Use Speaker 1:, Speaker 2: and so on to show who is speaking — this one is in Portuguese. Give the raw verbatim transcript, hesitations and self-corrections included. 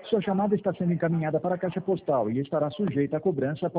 Speaker 1: Sua chamada está sendo encaminhada para a caixa postal e estará sujeita a cobrança